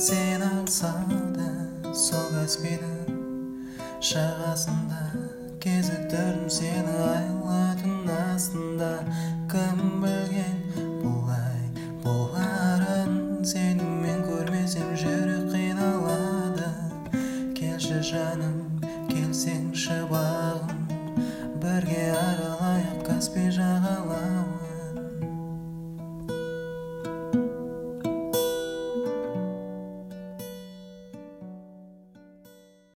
сен аңсауда сол каспийдің жағасында кезіктірдім сені айлы түн астында. Кім білген бұлай боларын, сенімен көрмесем жүрек қиналады. Келші жаным, келсеңші бағым, бірге аралайық Каспий жағалауын.